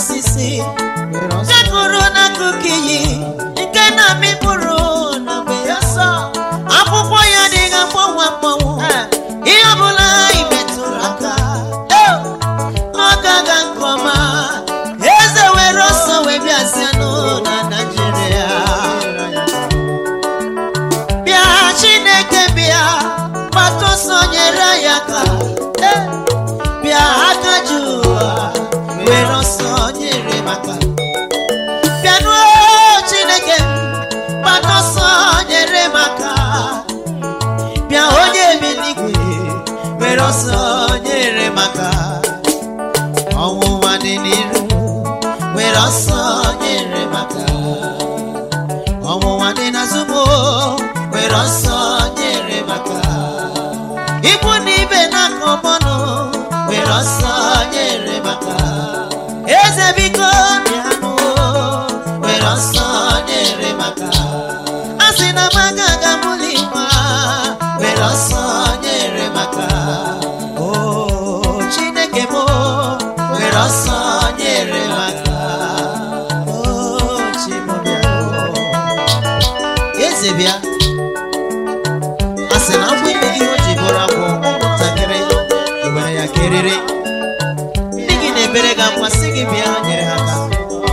osisi jakoro na kukiyi nke na mipuru na beyaso akwụkwọ ya dị ga-akpọnwụ ihe ọbụla imetụrụ aka ọ gaga nke ọma eze were ọsọ wee bịazianụ na Naịjirịa bịa Chineke bịa gbata ọsọ nyere ya aka bịa aka ji ụwa were ọsọ nyere maka bịanụ Chineke gbata ọsọ nyere maka bịa onye eluigwe were ọsọ nyere maka ọnwụnwa dị n'iru were ọsọ nyere maka ọnwụnwa dị n'azụ were ọsọ nyere maka ikwu na ibe n'aka ọbọnụ were ọsọ nyere maka eze biko bịanụ were ọsọ nyere maka a sị na maga ga-amụli nwa were ọsọ nyere maka Chineke m were ọsọ nyere maka Chimobịa eze bịa a sị na agwọ ime ihe o ji bụrụ agwọ ụmụntakịrị were ya kerere ndị gị na-ebere ga mmasị gị bịa nyere ha aka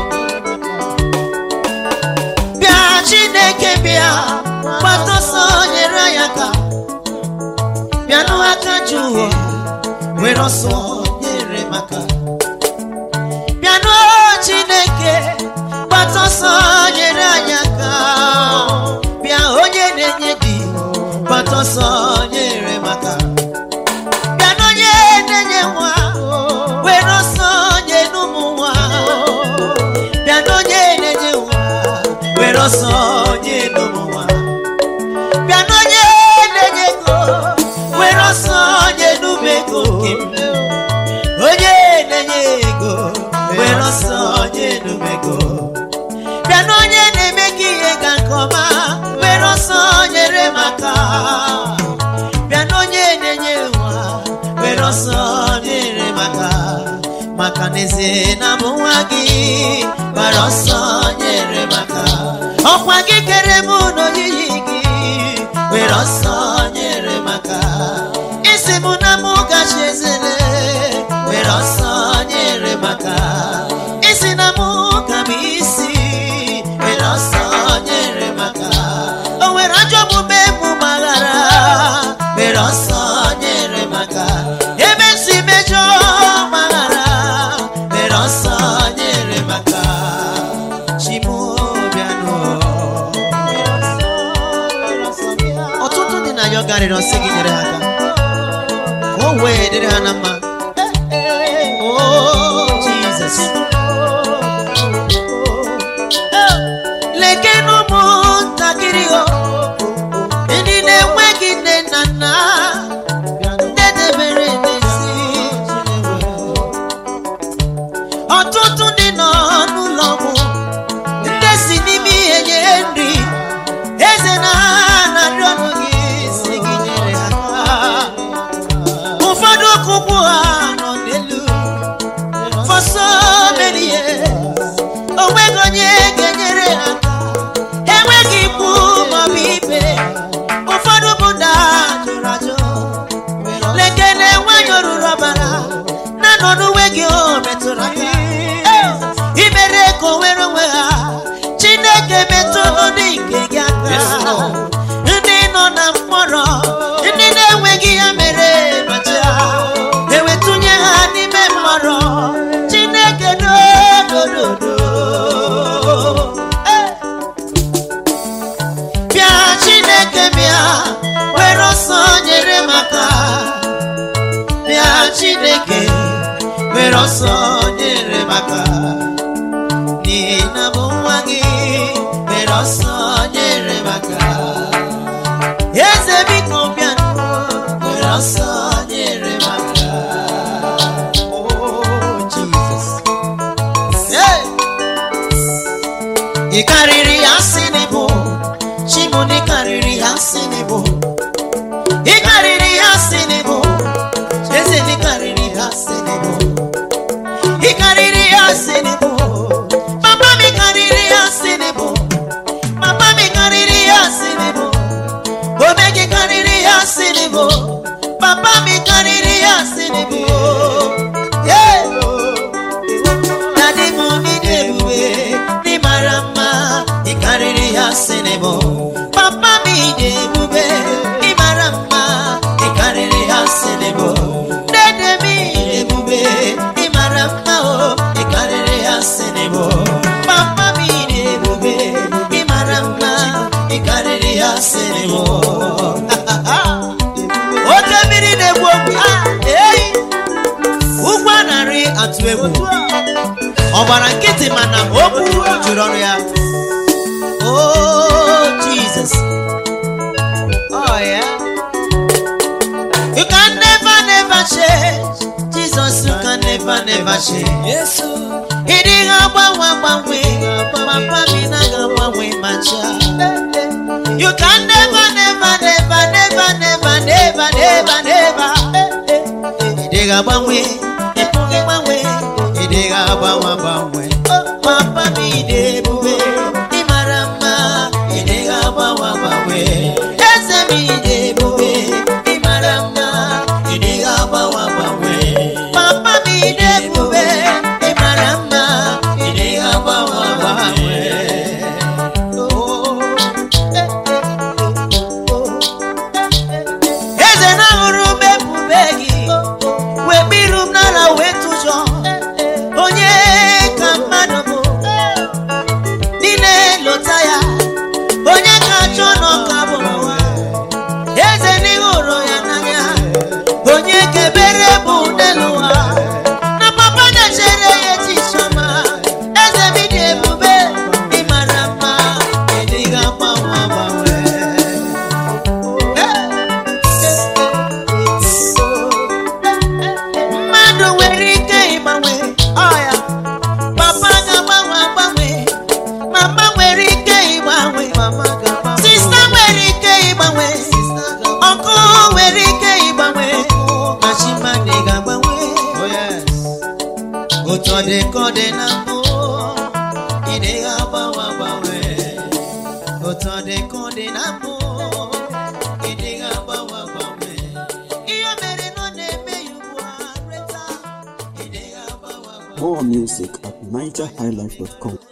bịa Chineke bịa gbata ọsọ nyere ya aka bịanụ aka ji ụwa were ọsọ nyere maka bịanụ Chineke gbata ọsọ nyere anyị aka bịa onye na-enye di gbata ọsọ nyere maka bịanụ onye na-enye nwa were ọsọ nye n'ụmụ nwa bịanụ onye na-enye nwa were ọsọ nye n'ụmụ nwa bịanụ onye na-enye ego were ọsọ nye n'ụmụ ego onye na-enye ego were ọsọ nye n'ụmụ ego bịanụ onye na-eme ka ihe ga nke ọma were ọsọ nyere maka bịanụ onye na-enye nwa were ọsọ nyere maka n'ezie na bụ nwa gị were ọsọ nyere maka ọkwa gị kere m n'oyiyi gị were ọsọ nyere maka isi m na mụ gachi ezele were ọsọ nyere maka isi na mụ ka m isi were ọsọ nyere maka o nwere ajọ omume mụ maghara were ọsọ nyere maka ebe nsi mejọ maghara were ọsọ nyere maka Chimobịanụ ọtụtụ ndị na ya garịrị ọsị gị nyere ha aka ka o wee dịrị ha na mma Jesus lekenu ụmụntakịrị ndị na-enweghị nne na nna ndị debere n'ezi ọtụtụ ndị nọ n'ụlọ ọgwụ ndị si n'ime ihe nye nri eze na-arịọ ọnụ gị si gị nyere aka ụfọdụ okwu ha nọ n'elu for so many years onweghị onye ga-enyere ha aka enweghị ikwu maọbụ ibe ụfọdụ bụ ndị jụrụ ajụ lekene nwanyị oruru ọbara na nọ n'uwe gị o metụrụ aka imere ka o nwere onwe ha Chineke metụ ndị nke gị aka ndị nọ na mkpọrọ ndị na-enweghị ya mere macha ewetụnye ha n'ime mkpọrọ Chineke dodododo bịa Chineke bịa were ọsọ nyere maka bịa Chineke were ọsọ nyere maka n'ihi na bụ nwa gị were ọsọ nyere maka eze biko bịa were ọsọ nyere maka Jesus ị karịrị ya sị n'ịbụ Chimoni karịrị ya sị n'ịbụ ị karịrị ya sị n'ịbụ eze ị karịrị ya sị n'ịbụ ị karịrị ya sị n'ịbụ sinebo. Papa mi de bube, imarama, ikarere ha sinebo. Dede mi de bube, imarama o, ikarere ha sinebo. Papa mi de bube, imarama, ikarere ha sinebo. Ote miri de bube, hey, ugwanari atwebu. Obara nkiti mana obu juru ya. Oh Jesus. Oh yeah. You can never change. Jesus, you can never change. Yes. Idiga bangwe, papa mina gabangwe macha. You can never. Idiga bangwe, epungi bangwe, idiga bangwe. Papa mi de bube. Ese mi de bube, imarama, idiga bawa bawe. Papa mi de bube, imarama, idiga bawa bawe. Eze na urume bubegi, we birum na la we tujo. Onye kamano bo, dine lotaya. Onye kacho no kabo eze ni oro ya nanya. Onye kebere bu deluwa na papa na chere ye chisoma. Eze mi de bube imarama ediga bawa bawe. Madu werike ibawe. Oya papa ga bawa bawe. Mama werike ibawe. Sister werike ibawe. Uncle werike ibawe. Machima nega bawe. Oh yes. Utode kode namo. Idega bawa bawe. Utode kode namo. Idega bawa bawe. Iyo mere no neme yuwa reta. Idega bawa bawe. More music at NigerHighlife.com.